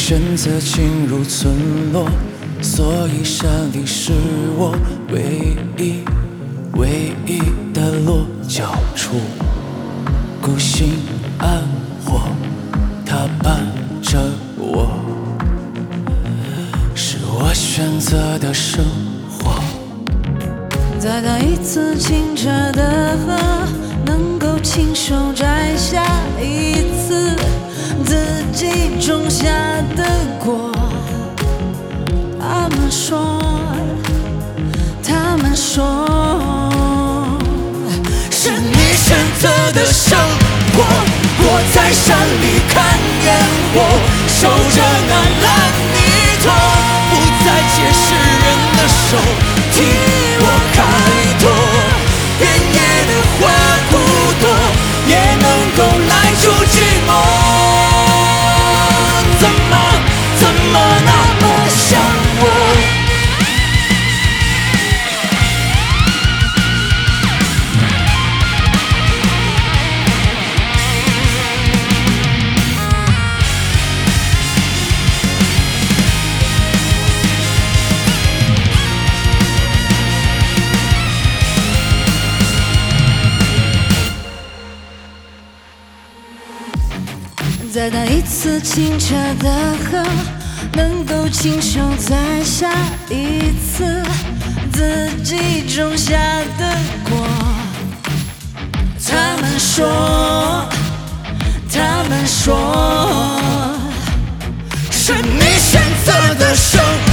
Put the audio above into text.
选择进入村落，所以山里是我唯一的落脚处。孤心暗火，它伴着我，是我选择的生活。 再到一次清澈的河，能够亲手摘下一次自己种下的果。他们说， 是你选择的生活，我在山里看烟火，守着那烂泥土，不再借世人的手替我开拓。原野的花不多，也能够耐住寂寞。怎么那么想我？ 再到一次清澈的河，能够亲手摘下一次自己种下的果。他们说， 是你选择的生活。